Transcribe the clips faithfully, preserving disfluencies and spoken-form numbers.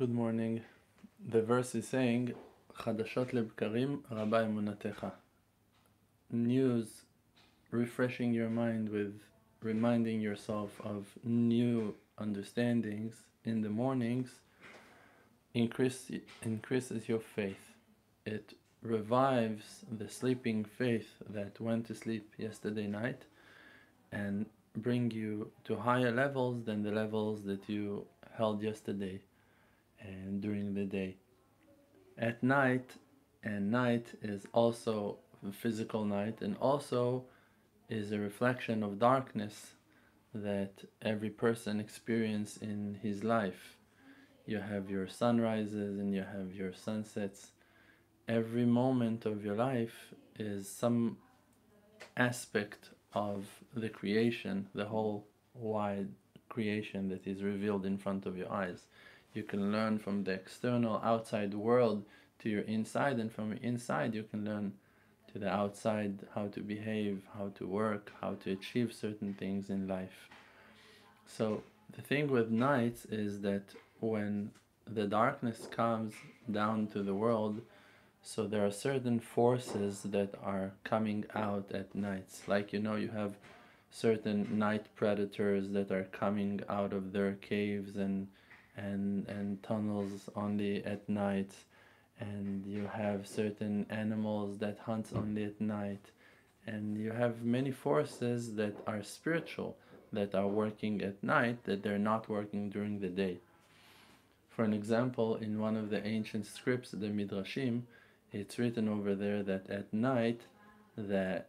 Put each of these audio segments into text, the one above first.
Good morning. The verse is saying, Chadashot lebkarim rabba emunatecha. News, refreshing your mind with reminding yourself of new understandings in the mornings, increase, increases your faith. It revives the sleeping faith that went to sleep yesterday night and bring you to higher levels than the levels that you held yesterday and during the day. At night, and night is also a physical night and also is a reflection of darkness that every person experiences in his life. You have your sunrises and you have your sunsets. Every moment of your life is some aspect of the creation, the whole wide creation that is revealed in front of your eyes. You can learn from the external outside world to your inside, and from your inside you can learn to the outside how to behave, how to work, how to achieve certain things in life. So the thing with nights is that when the darkness comes down to the world, so there are certain forces that are coming out at nights. Like, you know, you have certain night predators that are coming out of their caves and and and tunnels only at night, and you have certain animals that hunt only at night, and you have many forces that are spiritual that are working at night that they're not working during the day. For an example, in one of the ancient scripts, the Midrashim, it's written over there that at night the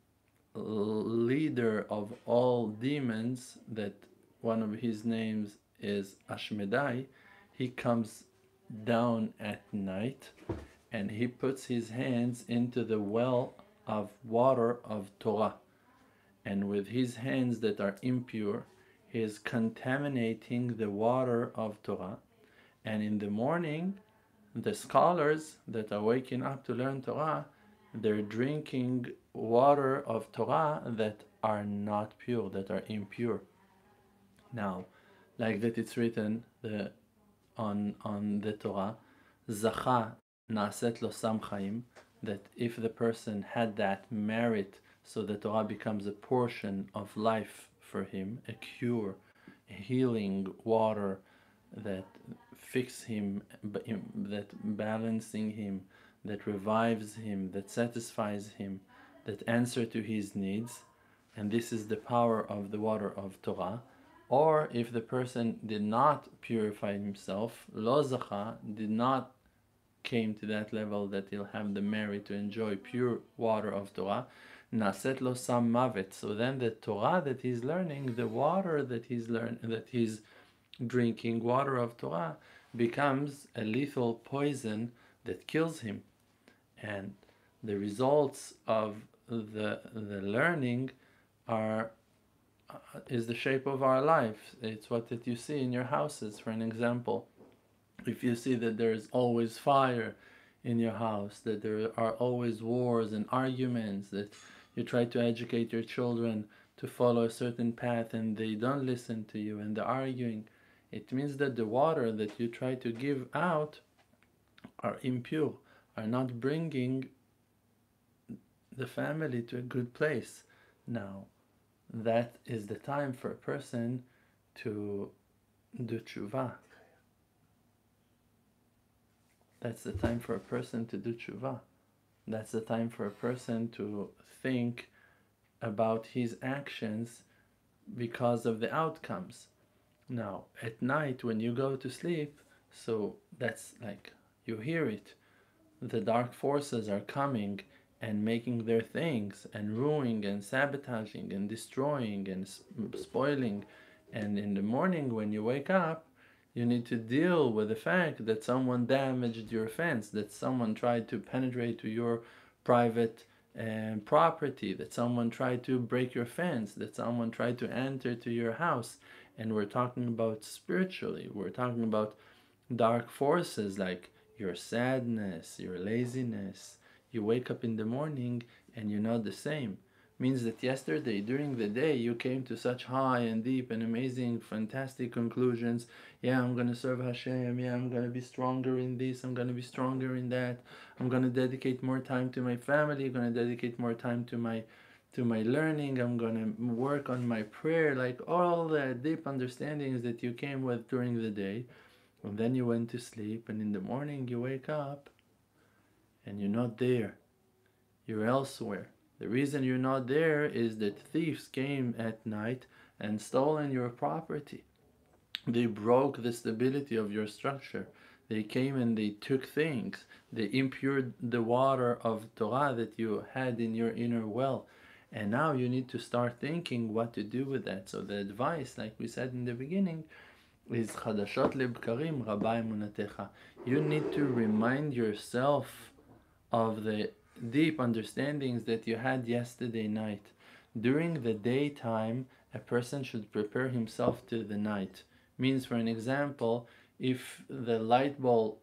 leader of all demons, that one of his names is Ashmedai, he comes down at night and he puts his hands into the well of water of Torah. And with his hands that are impure, he is contaminating the water of Torah. And in the morning, the scholars that are waking up to learn Torah, they're drinking water of Torah that are not pure, that are impure. Now, like that it's written the, on, on the Torah, Zacha naset lo sam chaim, that if the person had that merit, so the Torah becomes a portion of life for him, a cure, a healing water that fix him, that balancing him, that revives him, that satisfies him, that answer to his needs. And this is the power of the water of Torah. Or if the person did not purify himself, lo zacha, did not came to that level that he'll have the merit to enjoy pure water of Torah, naset lo sam mavet. So then the Torah that he's learning, the water that he's learn that he's drinking, water of Torah, becomes a lethal poison that kills him. And the results of the the learning are uh, is the shape of our life. It's what that you see in your houses. For an example, if you see that there is always fire in your house, that there are always wars and arguments, that you try to educate your children to follow a certain path and they don't listen to you and they're arguing, it means that the water that you try to give out are impure, are not bringing the family to a good place. Now, that is the time for a person to do tshuva. That's the time for a person to do tshuva. That's the time for a person to think about his actions because of the outcomes. Now, at night when you go to sleep, so that's like, you hear it. The dark forces are coming and making their things and ruining and sabotaging and destroying and spoiling. And in the morning when you wake up, you need to deal with the fact that someone damaged your fence, that someone tried to penetrate to your private uh, property, that someone tried to break your fence, that someone tried to enter to your house. And we're talking about spiritually, we're talking about dark forces like your sadness, your laziness. You wake up in the morning and you're not the same. means that yesterday during the day you came to such high and deep and amazing, fantastic conclusions. Yeah, I'm gonna serve Hashem. Yeah, I'm gonna be stronger in this. I'm gonna be stronger in that. I'm gonna dedicate more time to my family. I'm gonna dedicate more time to my to my learning. I'm gonna work on my prayer. Like all the deep understandings that you came with during the day, and then you went to sleep, and in the morning you wake up, and you're not there. You're elsewhere. The reason you're not there is that thieves came at night and stolen your property. They broke the stability of your structure. They came and they took things. They impaired the water of Torah that you had in your inner well. And now you need to start thinking what to do with that. So the advice, like we said in the beginning, is Chadashot lebkarim rabba emunatecha. You need to remind yourself of the deep understandings that you had yesterday night. During the daytime, a person should prepare himself to the night. Means, for an example, if the light bulb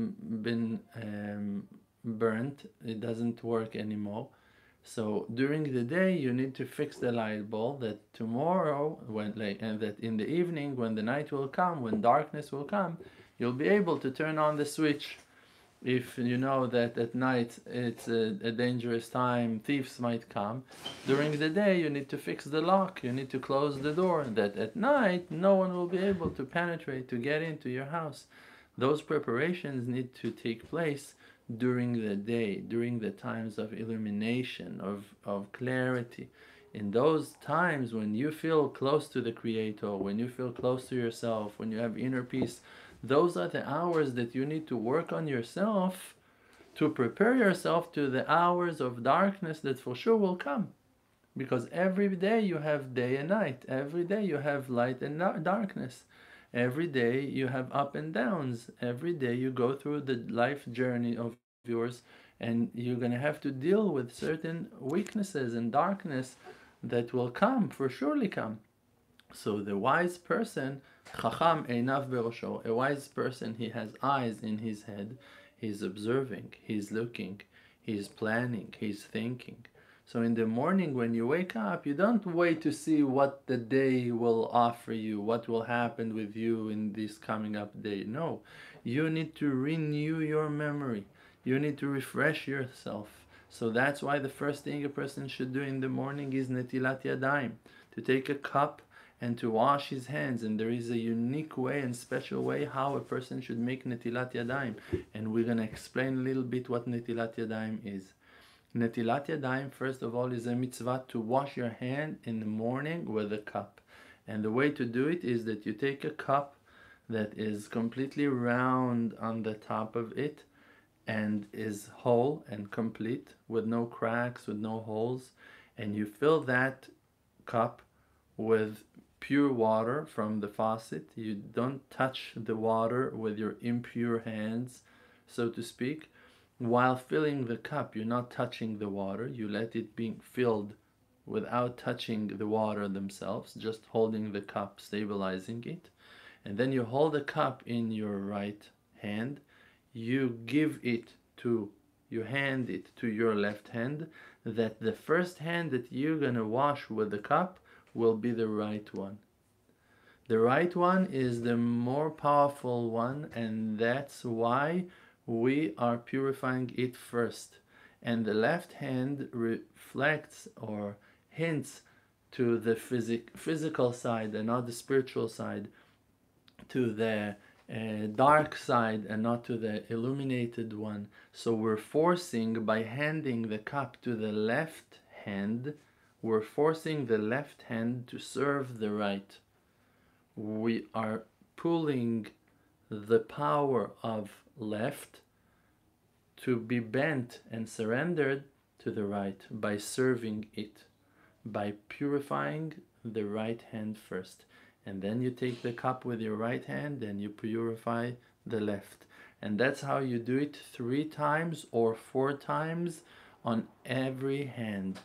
been um, burnt, it doesn't work anymore. So during the day, you need to fix the light bulb that tomorrow, when like, and that in the evening, when the night will come, when darkness will come, you'll be able to turn on the switch. If you know that at night it's a, a dangerous time, thieves might come. During the day, you need to fix the lock, you need to close the door, that at night no one will be able to penetrate, to get into your house. Those preparations need to take place during the day, during the times of illumination, of, of clarity. In those times when you feel close to the Creator, when you feel close to yourself, when you have inner peace, those are the hours that you need to work on yourself to prepare yourself to the hours of darkness that for sure will come. Because every day you have day and night. Every day you have light and darkness. Every day you have up and downs. Every day you go through the life journey of yours, and you're going to have to deal with certain weaknesses and darkness that will come, for surely come. So the wise person, Chacham einav berosho, a wise person, he has eyes in his head, he's observing, he's looking, he's planning, he's thinking. So in the morning when you wake up, you don't wait to see what the day will offer you, what will happen with you in this coming up day. No, you need to renew your memory. You need to refresh yourself. So that's why the first thing a person should do in the morning is netilat yadayim, to take a cup and to wash his hands. And there is a unique way and special way how a person should make netilat yadayim. And we're going to explain a little bit what netilat yadayim is. Netilat yadayim, first of all, is a mitzvah to wash your hand in the morning with a cup. And the way to do it is that you take a cup that is completely round on the top of it and is whole and complete with no cracks, with no holes. And you fill that cup with pure water from the faucet. You don't touch the water with your impure hands, so to speak. While filling the cup, you're not touching the water. You let it be filled without touching the water themselves, just holding the cup, stabilizing it. And then you hold the cup in your right hand. You give it to, you hand it to your left hand, that the first hand that you're gonna wash with the cup will be the right one. The right one is the more powerful one, and that's why we are purifying it first. And the left hand reflects or hints to the physic physical side and not the spiritual side, to the uh, dark side and not to the illuminated one. So we're forcing, by handing the cup to the left hand, we're forcing the left hand to serve the right. We are pulling the power of left to be bent and surrendered to the right by serving it, by purifying the right hand first. And then you take the cup with your right hand and you purify the left. And that's how you do it three times or four times on every hand.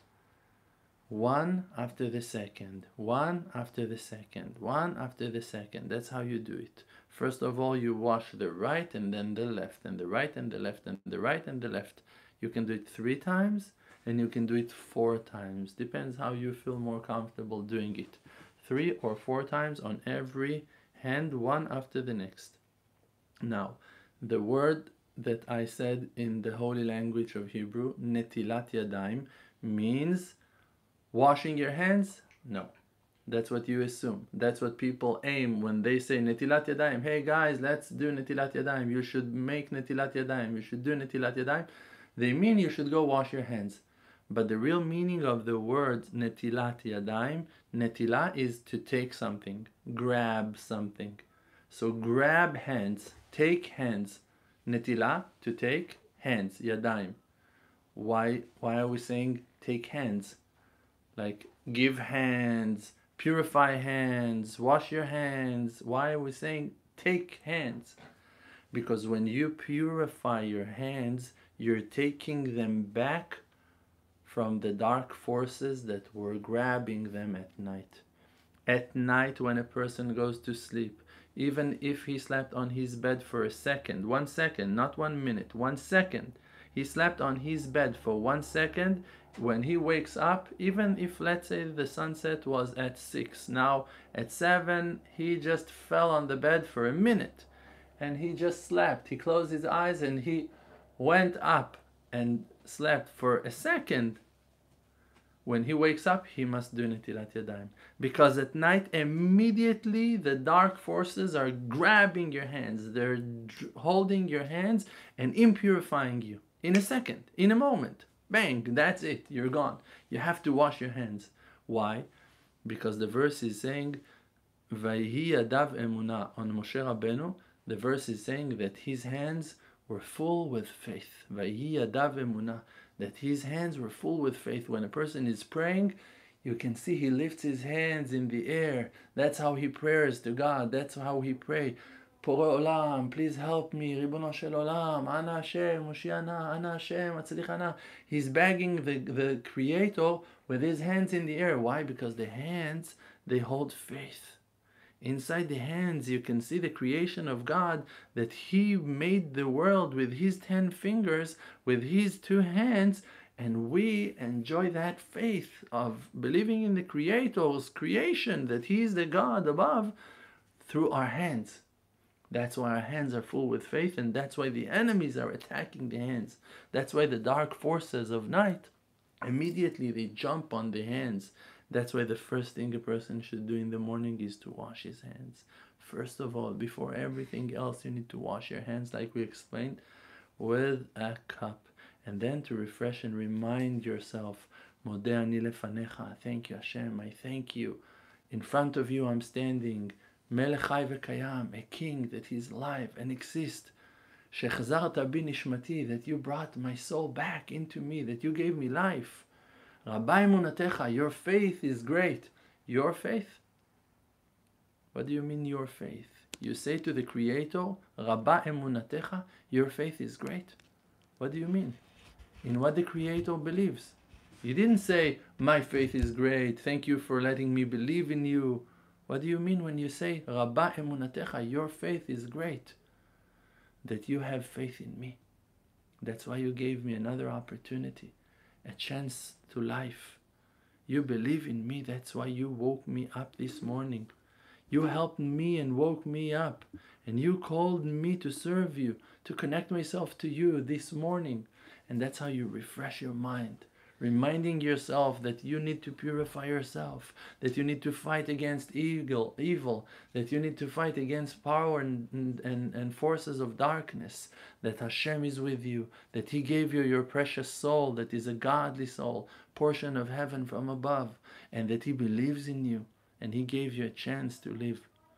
One after the second, one after the second, one after the second. That's how you do it. First of all, you wash the right and then the left, and the right and the left, and the right and the left. You can do it three times, and you can do it four times. Depends how you feel more comfortable doing it. Three or four times on every hand, one after the next. Now, the word that I said in the holy language of Hebrew, netilat yadayim, means washing your hands? No. That's what you assume. That's what people aim when they say netilat yadayim. Hey guys, let's do netilat yadayim. You should make netilat yadayim. You should do netilat yadayim. They mean you should go wash your hands. But the real meaning of the word netilat yadayim, netila is to take something, grab something. So grab hands, take hands. Netila, to take, hands, yadayim. Why, why are we saying take hands? Like give hands, purify hands, wash your hands. Why are we saying take hands? Because when you purify your hands, you're taking them back from the dark forces that were grabbing them at night. At night, when a person goes to sleep, even if he slept on his bed for a second, one second, not one minute, one second, he slept on his bed for one second, when he wakes up, even if let's say the sunset was at six, now at seven, he just fell on the bed for a minute and he just slept. He closed his eyes and he went up and slept for a second. When he wakes up, he must do netilat yadayim. Because at night, immediately the dark forces are grabbing your hands. They're holding your hands and impurifying you. In a second, in a moment. Bang, that's it, you're gone. You have to wash your hands. Why? Because the verse is saying, Vayhi yadav emunah, on Moshe Rabbeinu, the verse is saying that his hands were full with faith. Vayhi yadav emunah, that his hands were full with faith. When a person is praying, you can see he lifts his hands in the air. That's how he prays to God. That's how he prays. Porei olam, please help me. Ribono shel olam, ana Hashem, Moshiana, ana Hashem, atzlichana. He's begging the, the Creator with his hands in the air. Why? Because the hands, they hold faith. Inside the hands, you can see the creation of God, that He made the world with His ten fingers, with His two hands, and we enjoy that faith of believing in the Creator's creation, that He is the God above, through our hands. That's why our hands are full with faith, and that's why the enemies are attacking the hands. That's why the dark forces of night, immediately they jump on the hands. That's why the first thing a person should do in the morning is to wash his hands. First of all, before everything else, you need to wash your hands, like we explained, with a cup. And then to refresh and remind yourself, Modeh ani lefanecha, thank you Hashem, I thank you. In front of you I'm standing, Melech Chai v'Kayam, a king that is alive and exists. Shechzarta bi nishmati, that you brought my soul back into me, that you gave me life. Rabba emunatecha, your faith is great. Your faith? What do you mean your faith? You say to the Creator, Rabba emunatecha, your faith is great. What do you mean? In what the Creator believes. You didn't say, my faith is great, thank you for letting me believe in you. What do you mean when you say, Rabba emunatecha, your faith is great? That you have faith in me. That's why you gave me another opportunity, a chance to life. You believe in me, that's why you woke me up this morning. You helped me and woke me up, and you called me to serve you, to connect myself to you this morning. And that's how you refresh your mind, reminding yourself that you need to purify yourself, that you need to fight against evil, evil, that you need to fight against power and, and, and forces of darkness, that Hashem is with you, that He gave you your precious soul, that is a godly soul, portion of heaven from above, and that He believes in you, and He gave you a chance to live.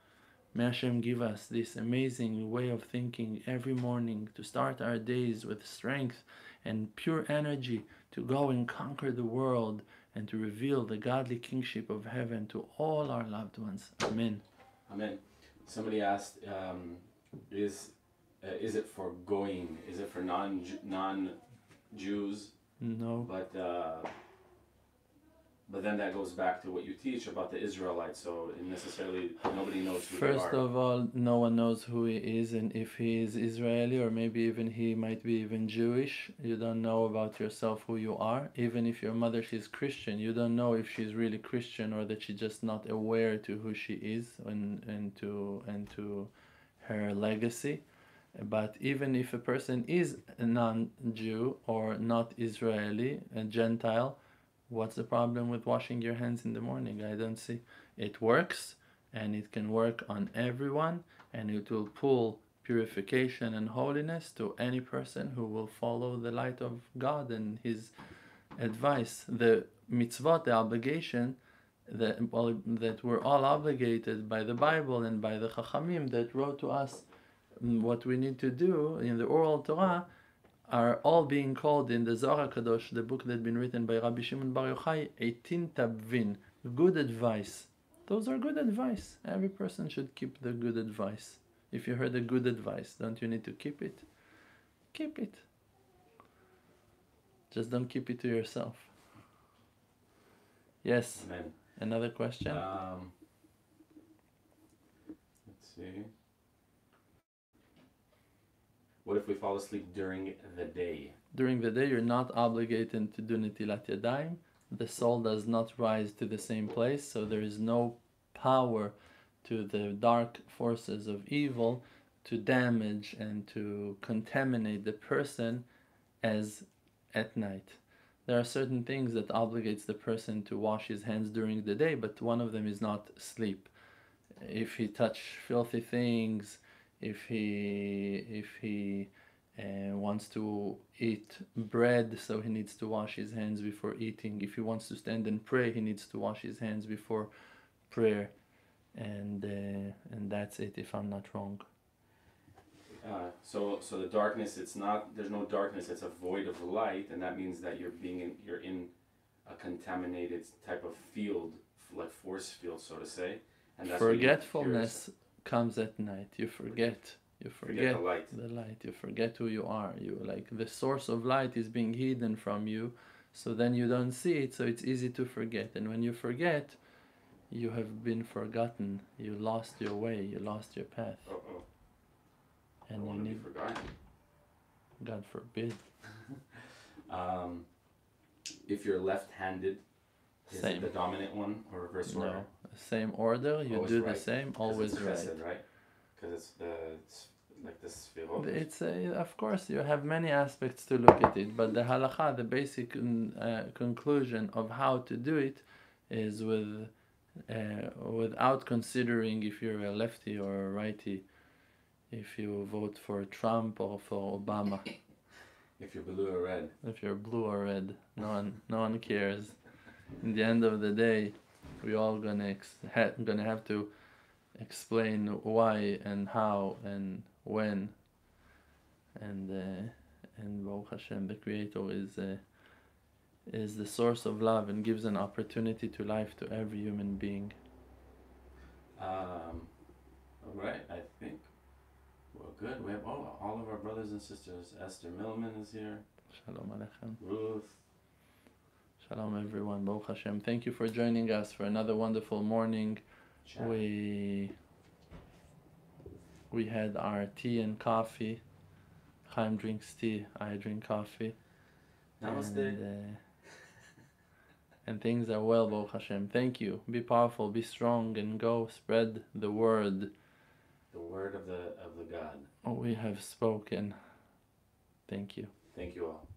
May Hashem give us this amazing way of thinking every morning, to start our days with strength and pure energy, to go and conquer the world and to reveal the godly kingship of heaven to all our loved ones. Amen. Amen. Somebody asked, um, is uh, is it for goyim? Is it for non non Jews? No. But uh, but then that goes back to what you teach about the Israelites. So necessarily nobody knows who First they are. of all, no one knows who he is, and if he is Israeli or maybe even he might be even Jewish. You don't know about yourself who you are. Even if your mother she's Christian, you don't know if she's really Christian or that she's just not aware to who she is and and to and to her legacy. But even if a person is a non-Jew or not Israeli, a Gentile, what's the problem with washing your hands in the morning? I don't see. It works, and it can work on everyone, and it will pull purification and holiness to any person who will follow the light of God and his advice. The mitzvot, the obligation that, well, that we're all obligated by the Bible and by the Chachamim that wrote to us what we need to do in the oral Torah, are all being called in the Zohar Kadosh, the book that had been written by Rabbi Shimon Bar Yochai, eighteen Tabvin, good advice. Those are good advice. Every person should keep the good advice. If you heard a good advice, don't you need to keep it? Keep it. Just don't keep it to yourself. Yes. Amen. Another question? Um, let's see. What if we fall asleep during the day? During the day, you're not obligated to do Netilat Yadayim. The soul does not rise to the same place, so there is no power to the dark forces of evil to damage and to contaminate the person as at night. There are certain things that obligates the person to wash his hands during the day, but one of them is not sleep. If he touch filthy things, if he if he uh, wants to eat bread, so he needs to wash his hands before eating. If he wants to stand and pray, he needs to wash his hands before prayer, and uh, and that's it. If I'm not wrong. Uh, so so the darkness, it's not, there's no darkness, it's a void of light, and that means that you're being in, you're in a contaminated type of field, like force field, so to say. And that's Forgetfulness comes at night. You forget. You forget, forget the light. the light. You forget who you are. You like the source of light is being hidden from you, so then you don't see it. So it's easy to forget. And when you forget, you have been forgotten. You lost your way. You lost your path. Uh oh. And I you want to need, be forgotten. God forbid. um, if you're left-handed, is Same. it the dominant one or reverse order? No, same order. You Always do right. the same. 'Cause Always it's right. chesed, right? Because it's the it's like the sfirot. It's a, of course you have many aspects to look at it, but the halacha, the basic mm, uh, conclusion of how to do it, is with uh, without considering if you're a lefty or a righty, if you vote for Trump or for Obama, If you're blue or red. if you're blue or red, no one no one cares. In the end of the day, we all gonna ex- ha- gonna have to explain why and how and when, and uh, and Baruch Hashem, the Creator is uh, is the source of love and gives an opportunity to life to every human being. Um, all right, I think we're good. We have all, all of our brothers and sisters. Esther Millman is here. Shalom Aleichem. Ruth. Shalom everyone. Baruch Hashem. Thank you for joining us for another wonderful morning. Chat. We we had our tea and coffee. Chaim drinks tea. I drink coffee. Namaste. And, uh, and things are well, Baruch Hashem. Thank you. Be powerful, be strong, and go spread the word. The word of the of the God. We have spoken. Thank you. Thank you all.